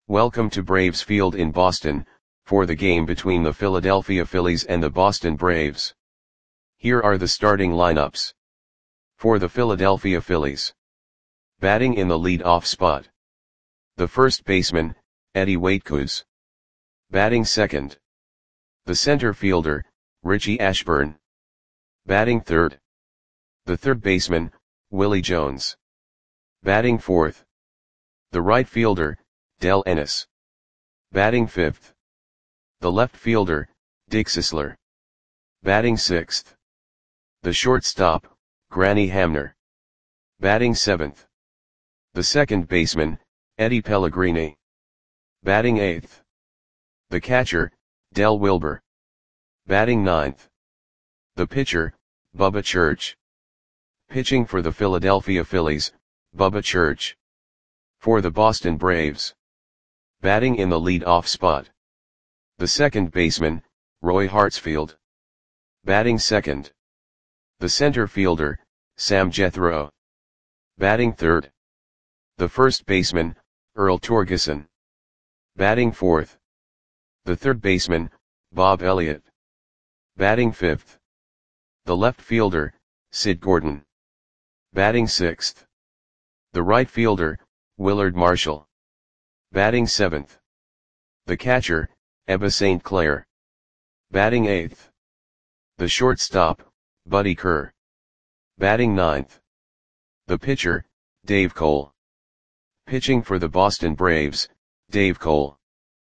Welcome to Braves Field in Boston, for the game between the Philadelphia Phillies and the Boston Braves. Here are the starting lineups. For the Philadelphia Phillies. Batting in the lead-off spot. The first baseman, Eddie Waitkus. Batting second. The center fielder, Richie Ashburn. Batting third. The third baseman, Willie Jones. Batting fourth. The right fielder, Del Ennis. Batting fifth. The left fielder, Dick Sisler. Batting sixth. The shortstop, Granny Hamner. Batting seventh. The second baseman, Eddie Pellegrini. Batting eighth. The catcher, Del Wilber. Batting ninth. The pitcher, Bubba Church. Pitching for the Philadelphia Phillies, Bubba Church. For the Boston Braves. Batting in the lead-off spot. The second baseman, Roy Hartsfield. Batting second. The center fielder, Sam Jethro. Batting third. The first baseman, Earl Torgeson. Batting fourth. The third baseman, Bob Elliott. Batting fifth. The left fielder, Sid Gordon. Batting sixth. The right fielder, Willard Marshall. Batting seventh. The catcher, Ebba St. Clair. Batting eighth. The shortstop, Buddy Kerr. Batting ninth. The pitcher, Dave Cole. Pitching for the Boston Braves, Dave Cole.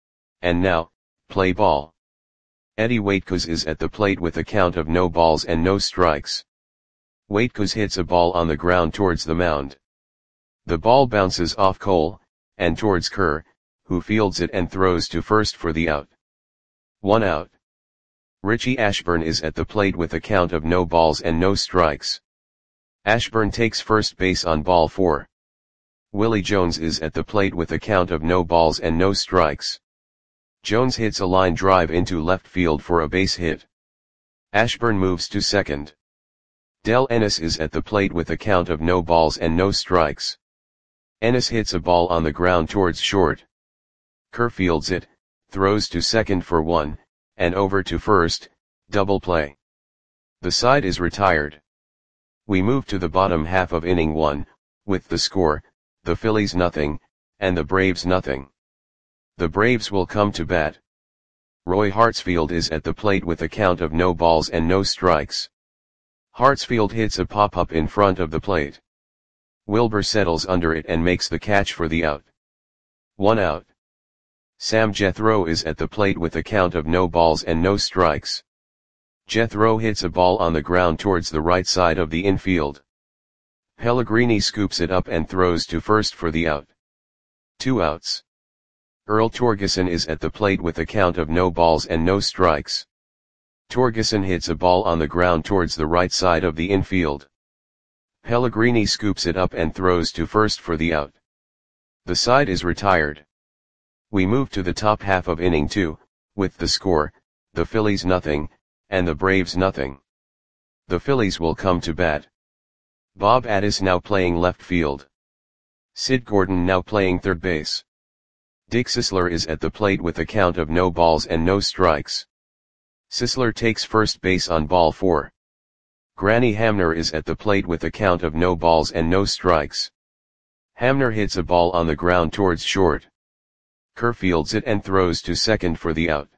And now, play ball. Eddie Waitkus is at the plate with a count of no balls and no strikes. Waitkus hits a ball on the ground towards the mound. The ball bounces off Cole, and towards Kerr, who fields it and throws to first for the out. 1 out. Richie Ashburn is at the plate with a count of no balls and no strikes. Ashburn takes first base on ball 4. Willie Jones is at the plate with a count of no balls and no strikes. Jones hits a line drive into left field for a base hit. Ashburn moves to second. Del Ennis is at the plate with a count of no balls and no strikes. Ennis hits a ball on the ground towards short. Kerr fields it, throws to second for 1, and over to first, double play. The side is retired. We move to the bottom half of inning 1, with the score, the Phillies nothing, and the Braves nothing. The Braves will come to bat. Roy Hartsfield is at the plate with a count of no balls and no strikes. Hartsfield hits a pop-up in front of the plate. Wilber settles under it and makes the catch for the out. 1 out. Sam Jethro is at the plate with a count of no balls and no strikes. Jethro hits a ball on the ground towards the right side of the infield. Pellegrini scoops it up and throws to first for the out. 2 outs. Earl Torgeson is at the plate with a count of no balls and no strikes. Torgeson hits a ball on the ground towards the right side of the infield. Pellegrini scoops it up and throws to first for the out. The side is retired. We move to the top half of inning 2, with the score, the Phillies nothing, and the Braves nothing. The Phillies will come to bat. Bob Addis now playing left field. Sid Gordon now playing third base. Dick Sisler is at the plate with a count of no balls and no strikes. Sisler takes first base on ball 4. Granny Hamner is at the plate with a count of no balls and no strikes. Hamner hits a ball on the ground towards short. Kerr fields it and throws to second for the out.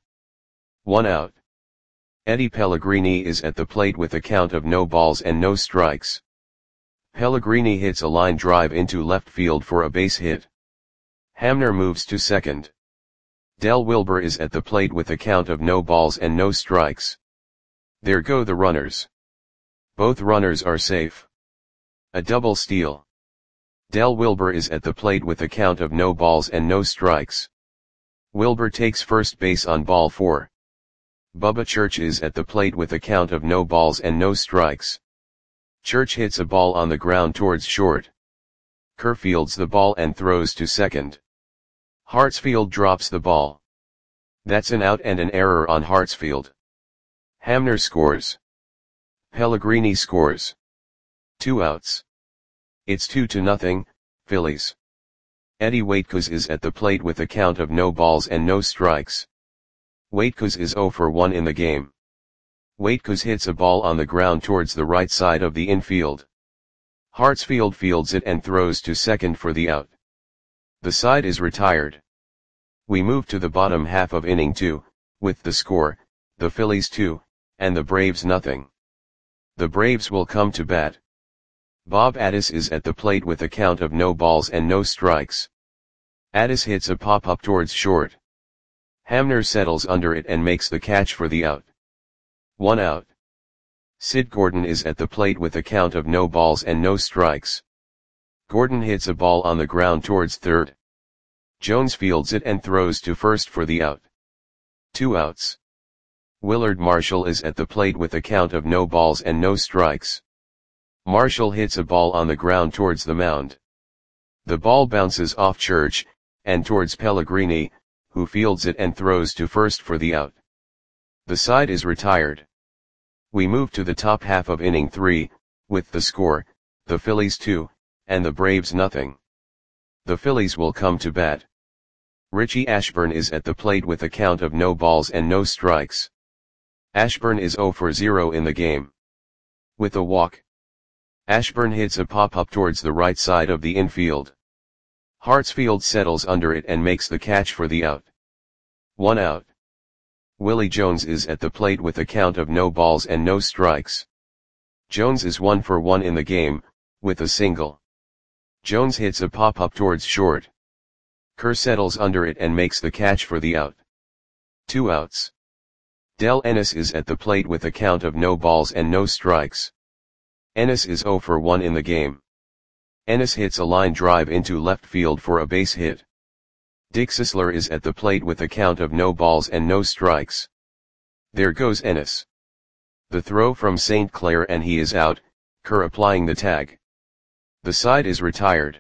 1 out. Eddie Pellegrini is at the plate with a count of no balls and no strikes. Pellegrini hits a line drive into left field for a base hit. Hamner moves to second. Del Wilber is at the plate with a count of no balls and no strikes. There go the runners. Both runners are safe. A double steal. Del Wilber is at the plate with a count of no balls and no strikes. Wilber takes first base on ball 4. Bubba Church is at the plate with a count of no balls and no strikes. Church hits a ball on the ground towards short. Kerr fields the ball and throws to second. Hartsfield drops the ball. That's an out and an error on Hartsfield. Hamner scores. Pellegrini scores. 2 outs. It's 2-0, Phillies. Eddie Waitkos is at the plate with a count of no balls and no strikes. Waitkos is 0 for 1 in the game. Waitkos hits a ball on the ground towards the right side of the infield. Hartsfield fields it and throws to second for the out. The side is retired. We move to the bottom half of inning 2, with the score, the Phillies 2, and the Braves nothing. The Braves will come to bat. Bob Addis is at the plate with a count of no balls and no strikes. Addis hits a pop-up towards short. Hamner settles under it and makes the catch for the out. 1 out. Sid Gordon is at the plate with a count of no balls and no strikes. Gordon hits a ball on the ground towards third. Jones fields it and throws to first for the out. 2 outs. Willard Marshall is at the plate with a count of no balls and no strikes. Marshall hits a ball on the ground towards the mound. The ball bounces off Church, and towards Pellegrini, who fields it and throws to first for the out. The side is retired. We move to the top half of inning 3, with the score, the Phillies 2, and the Braves nothing. The Phillies will come to bat. Richie Ashburn is at the plate with a count of no balls and no strikes. Ashburn is 0 for 0 in the game. With a walk, Ashburn hits a pop-up towards the right side of the infield. Hartsfield settles under it and makes the catch for the out. 1 out. Willie Jones is at the plate with a count of no balls and no strikes. Jones is 1 for 1 in the game, with a single. Jones hits a pop-up towards short. Kerr settles under it and makes the catch for the out. 2 outs. Del Ennis is at the plate with a count of no balls and no strikes. Ennis is 0 for 1 in the game. Ennis hits a line drive into left field for a base hit. Dick Sisler is at the plate with a count of no balls and no strikes. There goes Ennis. The throw from St. Clair and he is out, Kerr applying the tag. The side is retired.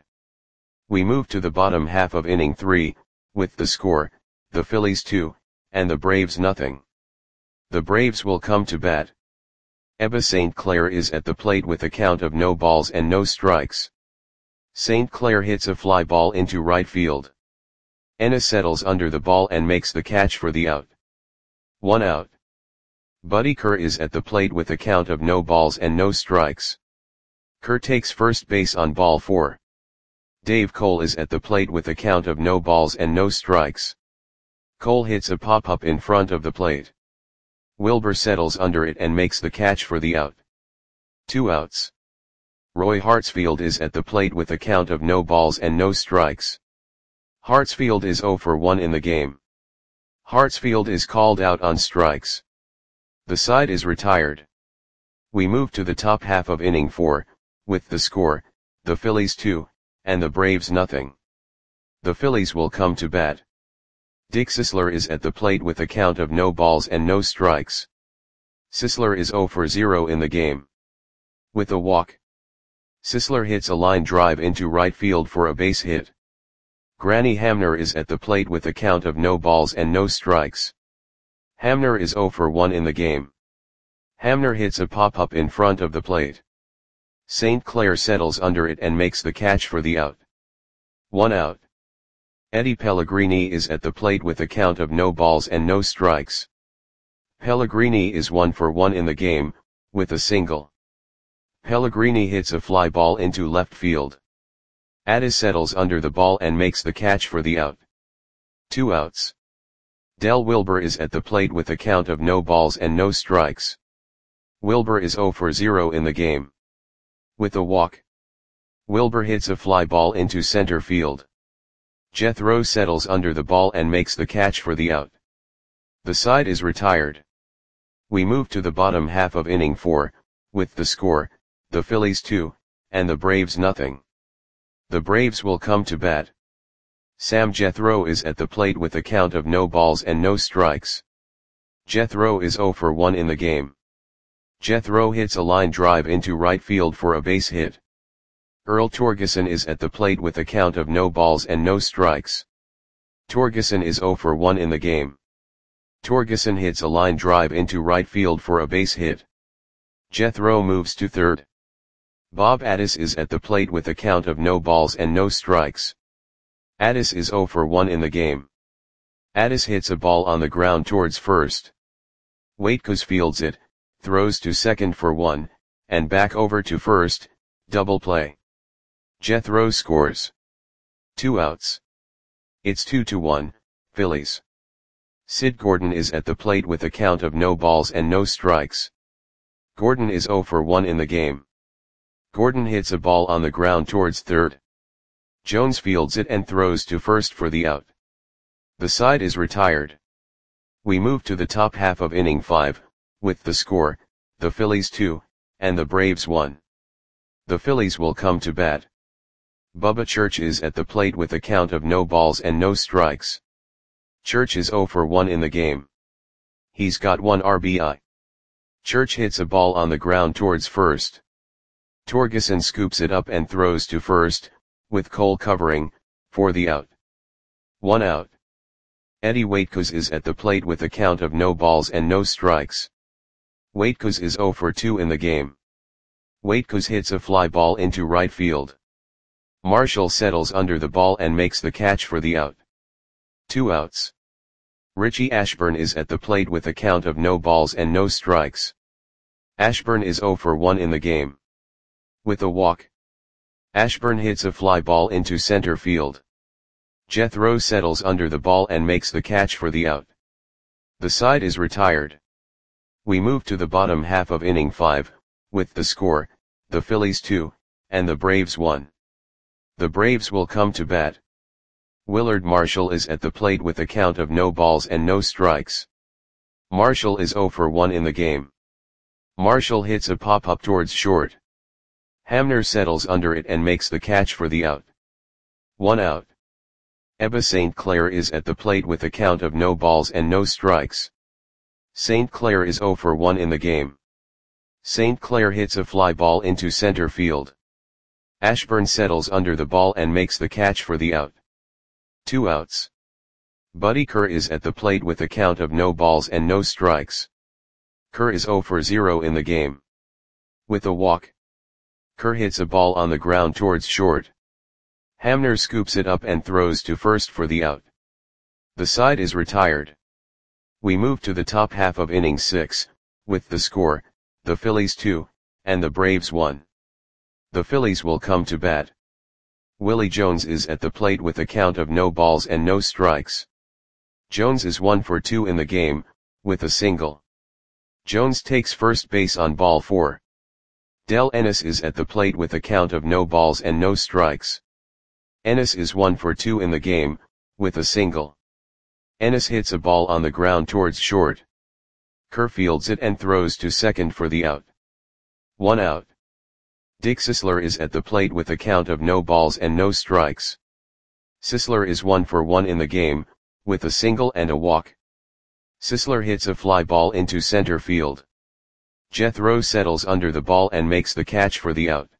We move to the bottom half of inning 3, with the score, the Phillies 2, and the Braves nothing. The Braves will come to bat. Ebba St. Clair is at the plate with a count of no balls and no strikes. St. Clair hits a fly ball into right field. Ennis settles under the ball and makes the catch for the out. 1 out. Buddy Kerr is at the plate with a count of no balls and no strikes. Kerr takes first base on ball 4. Dave Cole is at the plate with a count of no balls and no strikes. Cole hits a pop-up in front of the plate. Wilbur settles under it and makes the catch for the out. 2 outs. Roy Hartsfield is at the plate with a count of no balls and no strikes. Hartsfield is 0 for 1 in the game. Hartsfield is called out on strikes. The side is retired. We move to the top half of inning 4, with the score, the Phillies 2, and the Braves nothing. The Phillies will come to bat. Dick Sisler is at the plate with a count of no balls and no strikes. Sisler is 0 for 0 in the game. With a walk, Sisler hits a line drive into right field for a base hit. Granny Hamner is at the plate with a count of no balls and no strikes. Hamner is 0 for 1 in the game. Hamner hits a pop-up in front of the plate. St. Clair settles under it and makes the catch for the out. 1 out. Eddie Pellegrini is at the plate with a count of no balls and no strikes. Pellegrini is 1 for 1 in the game, with a single. Pellegrini hits a fly ball into left field. Addis settles under the ball and makes the catch for the out. 2 outs. Del Wilbur is at the plate with a count of no balls and no strikes. Wilbur is 0 for 0 in the game. With a walk, Wilbur hits a fly ball into center field. Jethro settles under the ball and makes the catch for the out. The side is retired. We move to the bottom half of inning 4, with the score, the Phillies 2, and the Braves nothing. The Braves will come to bat. Sam Jethro is at the plate with a count of no balls and no strikes. Jethro is 0 for 1 in the game. Jethro hits a line drive into right field for a base hit. Earl Torgeson is at the plate with a count of no balls and no strikes. Torgeson is 0 for 1 in the game. Torgeson hits a line drive into right field for a base hit. Jethro moves to third. Bob Addis is at the plate with a count of no balls and no strikes. Addis is 0 for 1 in the game. Addis hits a ball on the ground towards first. Waitkos fields it, throws to second for 1, and back over to first, double play. Jethro scores. 2 outs. It's 2-1, Phillies. Sid Gordon is at the plate with a count of no balls and no strikes. Gordon is 0 for 1 in the game. Gordon hits a ball on the ground towards third. Jones fields it and throws to first for the out. The side is retired. We move to the top half of inning 5, with the score, the Phillies 2, and the Braves 1. The Phillies will come to bat. Bubba Church is at the plate with a count of no balls and no strikes. Church is 0 for 1 in the game. He's got 1 RBI. Church hits a ball on the ground towards first. Torgeson scoops it up and throws to first, with Cole covering, for the out. 1 out. Eddie Waitkos is at the plate with a count of no balls and no strikes. Waitkos is 0 for 2 in the game. Waitkos hits a fly ball into right field. Marshall settles under the ball and makes the catch for the out. 2 outs. Richie Ashburn is at the plate with a count of no balls and no strikes. Ashburn is 0 for 1 in the game. With a walk, Ashburn hits a fly ball into center field. Jethro settles under the ball and makes the catch for the out. The side is retired. We move to the bottom half of inning 5, with the score, the Phillies 2, and the Braves 1. The Braves will come to bat. Willard Marshall is at the plate with a count of no balls and no strikes. Marshall is 0 for 1 in the game. Marshall hits a pop-up towards short. Hamner settles under it and makes the catch for the out. 1 out. Ebba St. Clair is at the plate with a count of no balls and no strikes. St. Clair is 0 for 1 in the game. St. Clair hits a fly ball into center field. Ashburn settles under the ball and makes the catch for the out. 2 outs. Buddy Kerr is at the plate with a count of no balls and no strikes. Kerr is 0 for 0 in the game. With a walk, Kerr hits a ball on the ground towards short. Hamner scoops it up and throws to first for the out. The side is retired. We move to the top half of inning 6, with the score, the Phillies 2, and the Braves 1. The Phillies will come to bat. Willie Jones is at the plate with a count of no balls and no strikes. Jones is 1 for 2 in the game, with a single. Jones takes first base on ball 4. Del Ennis is at the plate with a count of no balls and no strikes. Ennis is 1 for 2 in the game, with a single. Ennis hits a ball on the ground towards short. Kerr fields it and throws to second for the out. 1 out. Dick Sisler is at the plate with a count of no balls and no strikes. Sisler is 1 for 1 in the game, with a single and a walk. Sisler hits a fly ball into center field. Jethro settles under the ball and makes the catch for the out.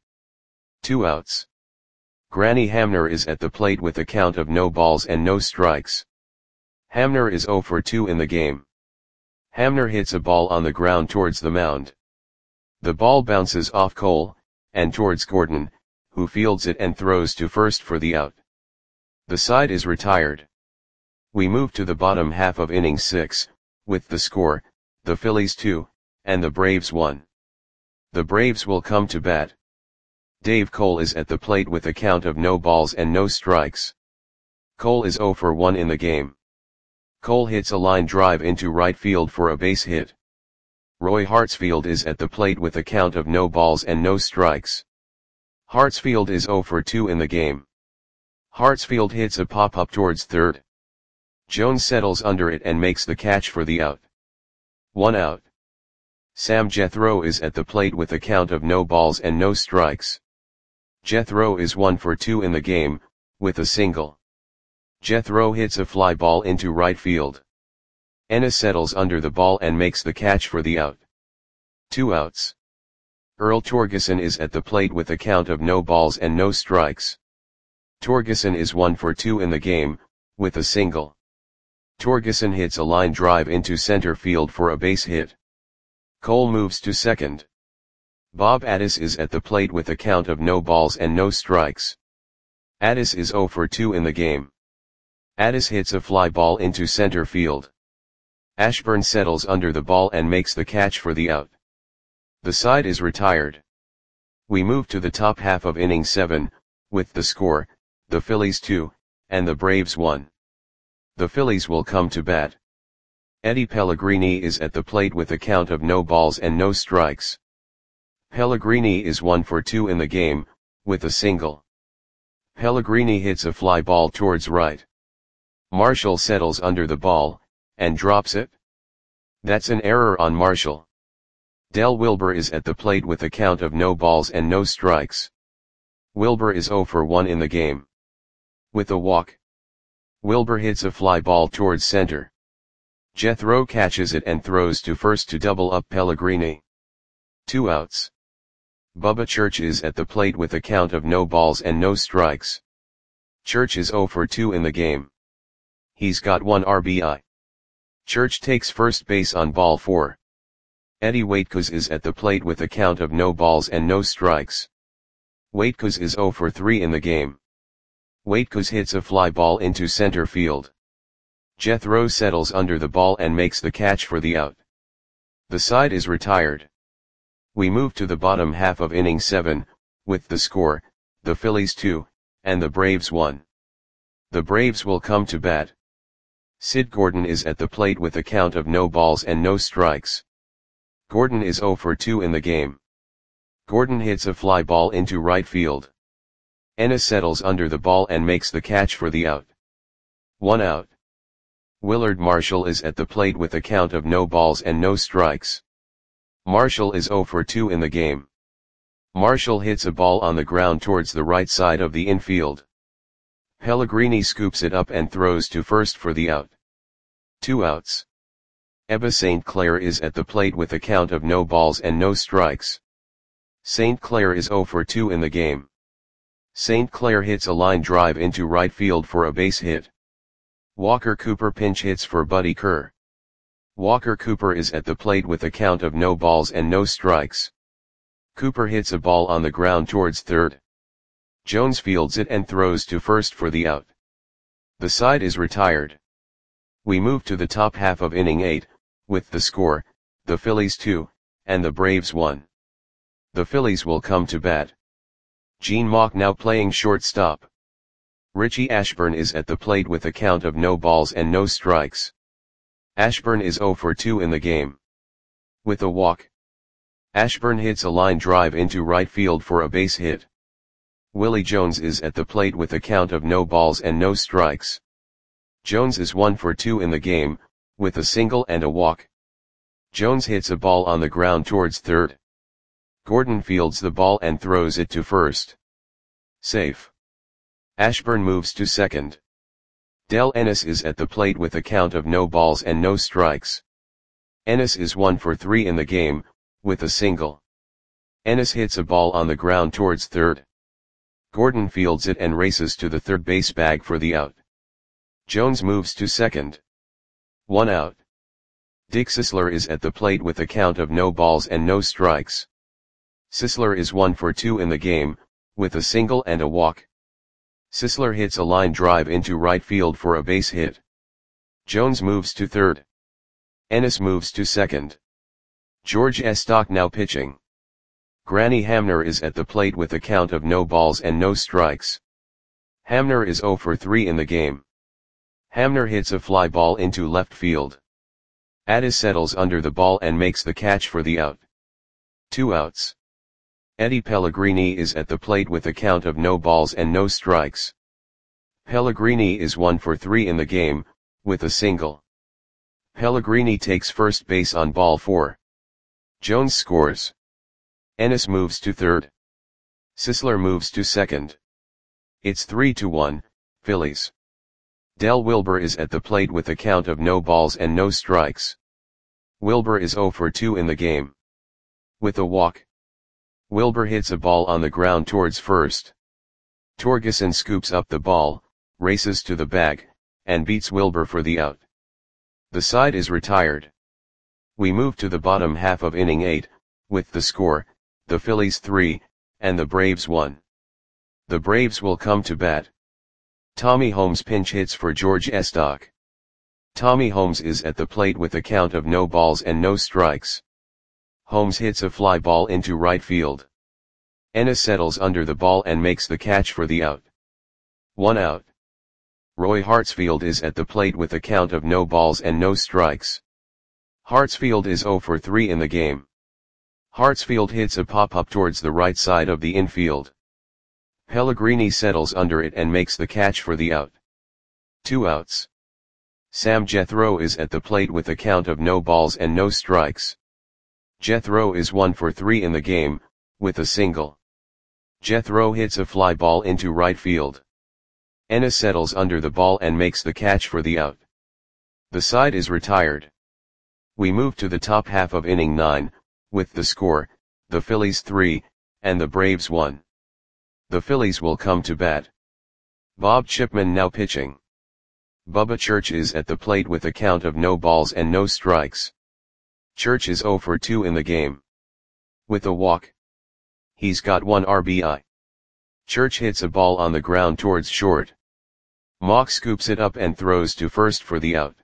2 outs. Granny Hamner is at the plate with a count of no balls and no strikes. Hamner is 0 for 2 in the game. Hamner hits a ball on the ground towards the mound. The ball bounces off Cole, and towards Gordon, who fields it and throws to first for the out. The side is retired. We move to the bottom half of inning 6, with the score, the Phillies 2, and the Braves 1. The Braves will come to bat. Dave Cole is at the plate with a count of no balls and no strikes. Cole is 0 for 1 in the game. Cole hits a line drive into right field for a base hit. Roy Hartsfield is at the plate with a count of no balls and no strikes. Hartsfield is 0 for 2 in the game. Hartsfield hits a pop-up towards third. Jones settles under it and makes the catch for the out. 1 out. Sam Jethro is at the plate with a count of no balls and no strikes. Jethro is 1 for 2 in the game, with a single. Jethro hits a fly ball into right field. Ennis settles under the ball and makes the catch for the out. 2 outs. Earl Torgeson is at the plate with a count of no balls and no strikes. Torgeson is 1 for 2 in the game, with a single. Torgeson hits a line drive into center field for a base hit. Cole moves to second. Bob Addis is at the plate with a count of no balls and no strikes. Addis is 0 for 2 in the game. Addis hits a fly ball into center field. Ashburn settles under the ball and makes the catch for the out. The side is retired. We move to the top half of inning 7, with the score, the Phillies 2, and the Braves 1. The Phillies will come to bat. Eddie Pellegrini is at the plate with a count of no balls and no strikes. Pellegrini is 1 for 2 in the game, with a single. Pellegrini hits a fly ball towards right. Marshall settles under the ball, and drops it. That's an error on Marshall. Del Wilber is at the plate with a count of no balls and no strikes. Wilber is 0 for 1 in the game. With a walk. Wilber hits a fly ball towards center. Jethro catches it and throws to first to double up Pellegrini. 2 outs. Bubba Church is at the plate with a count of no balls and no strikes. Church is 0 for 2 in the game. He's got 1 RBI. Church takes first base on ball 4. Eddie Waitkos is at the plate with a count of no balls and no strikes. Waitkos is 0 for 3 in the game. Waitkos hits a fly ball into center field. Jethro settles under the ball and makes the catch for the out. The side is retired. We move to the bottom half of inning 7, with the score, the Phillies 2, and the Braves 1. The Braves will come to bat. Sid Gordon is at the plate with a count of no balls and no strikes. Gordon is 0 for 2 in the game. Gordon hits a fly ball into right field. Ennis settles under the ball and makes the catch for the out. 1 out. Willard Marshall is at the plate with a count of no balls and no strikes. Marshall is 0 for 2 in the game. Marshall hits a ball on the ground towards the right side of the infield. Pellegrini scoops it up and throws to first for the out. 2 outs. Ebba St. Clair is at the plate with a count of no balls and no strikes. St. Clair is 0 for 2 in the game. St. Clair hits a line drive into right field for a base hit. Walker Cooper pinch hits for Buddy Kerr. Walker Cooper is at the plate with a count of no balls and no strikes. Cooper hits a ball on the ground towards third. Jones fields it and throws to first for the out. The side is retired. We move to the top half of inning 8, with the score, the Phillies 2, and the Braves 1. The Phillies will come to bat. Gene Mauch now playing shortstop. Richie Ashburn is at the plate with a count of no balls and no strikes. Ashburn is 0 for 2 in the game. With a walk. Ashburn hits a line drive into right field for a base hit. Willie Jones is at the plate with a count of no balls and no strikes. Jones is 1 for 2 in the game, with a single and a walk. Jones hits a ball on the ground towards third. Gordon fields the ball and throws it to first. Safe. Ashburn moves to second. Del Ennis is at the plate with a count of no balls and no strikes. Ennis is 1 for 3 in the game, with a single. Ennis hits a ball on the ground towards third. Gordon fields it and races to the third base bag for the out. Jones moves to second. 1 out. Dick Sisler is at the plate with a count of no balls and no strikes. Sisler is 1 for 2 in the game, with a single and a walk. Sisler hits a line drive into right field for a base hit. Jones moves to third. Ennis moves to second. George Estock now pitching. Granny Hamner is at the plate with a count of no balls and no strikes. Hamner is 0 for 3 in the game. Hamner hits a fly ball into left field. Addis settles under the ball and makes the catch for the out. 2 outs. Eddie Pellegrini is at the plate with a count of no balls and no strikes. Pellegrini is 1 for 3 in the game, with a single. Pellegrini takes first base on ball 4. Jones scores. Ennis moves to third. Sisler moves to second. It's 3-1, Phillies. Del Wilber is at the plate with a count of no balls and no strikes. Wilber is 0 for 2 in the game. With a walk. Wilber hits a ball on the ground towards first. Torgeson scoops up the ball, races to the bag, and beats Wilber for the out. The side is retired. We move to the bottom half of inning 8, with the score, the Phillies 3, and the Braves 1. The Braves will come to bat. Tommy Holmes pinch hits for George Estock. Tommy Holmes is at the plate with a count of no balls and no strikes. Holmes hits a fly ball into right field. Ennis settles under the ball and makes the catch for the out. 1 out. Roy Hartsfield is at the plate with a count of no balls and no strikes. Hartsfield is 0 for 3 in the game. Hartsfield hits a pop-up towards the right side of the infield. Pellegrini settles under it and makes the catch for the out. 2 outs. Sam Jethro is at the plate with a count of no balls and no strikes. Jethro is 1 for 3 in the game, with a single. Jethro hits a fly ball into right field. Ennis settles under the ball and makes the catch for the out. The side is retired. We move to the top half of inning 9, with the score, the Phillies 3, and the Braves 1. The Phillies will come to bat. Bob Chipman now pitching. Bubba Church is at the plate with a count of no balls and no strikes. Church is 0 for 2 in the game. With a walk. He's got 1 RBI. Church hits a ball on the ground towards short. Mock scoops it up and throws to first for the out.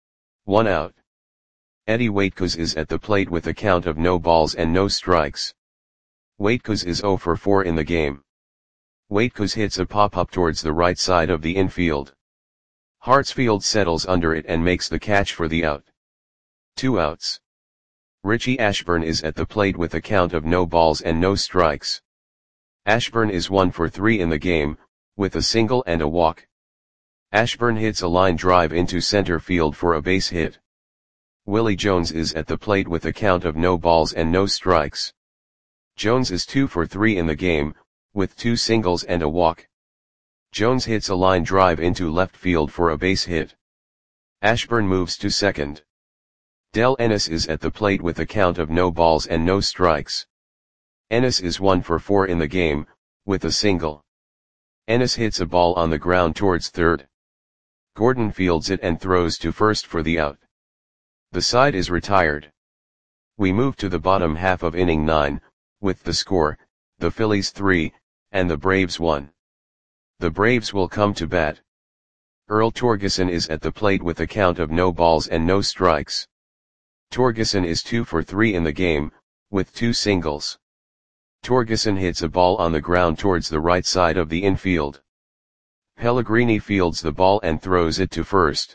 1 out. Eddie Waitkos is at the plate with a count of no balls and no strikes. Waitkos is 0 for 4 in the game. Waitkos hits a pop-up towards the right side of the infield. Hartsfield settles under it and makes the catch for the out. 2 outs. Richie Ashburn is at the plate with a count of no balls and no strikes. Ashburn is 1 for 3 in the game, with a single and a walk. Ashburn hits a line drive into center field for a base hit. Willie Jones is at the plate with a count of no balls and no strikes. Jones is 2 for 3 in the game, with 2 singles and a walk. Jones hits a line drive into left field for a base hit. Ashburn moves to second. Del Ennis is at the plate with a count of no balls and no strikes. Ennis is 1 for 4 in the game, with a single. Ennis hits a ball on the ground towards third. Gordon fields it and throws to first for the out. The side is retired. We move to the bottom half of inning 9, with the score, the Phillies 3, and the Braves 1. The Braves will come to bat. Earl Torgeson is at the plate with a count of no balls and no strikes. Torgeson is 2 for 3 in the game, with 2 singles. Torgeson hits a ball on the ground towards the right side of the infield. Pellegrini fields the ball and throws it to first.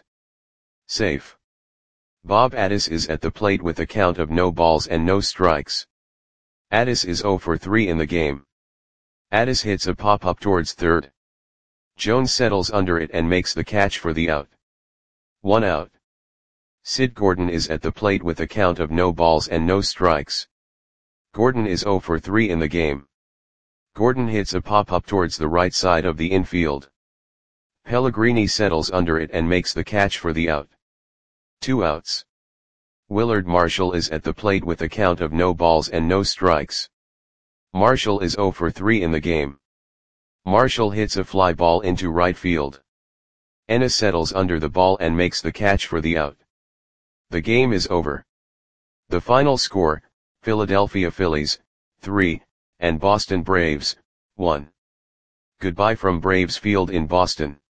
Safe. Bob Addis is at the plate with a count of no balls and no strikes. Addis is 0 for 3 in the game. Addis hits a pop-up towards third. Jones settles under it and makes the catch for the out. 1 out. Sid Gordon is at the plate with a count of no balls and no strikes. Gordon is 0 for 3 in the game. Gordon hits a pop-up towards the right side of the infield. Pellegrini settles under it and makes the catch for the out. 2 outs. Willard Marshall is at the plate with a count of no balls and no strikes. Marshall is 0 for 3 in the game. Marshall hits a fly ball into right field. Ennis settles under the ball and makes the catch for the out. The game is over. The final score, Philadelphia Phillies, 3, and Boston Braves, 1. Goodbye from Braves Field in Boston.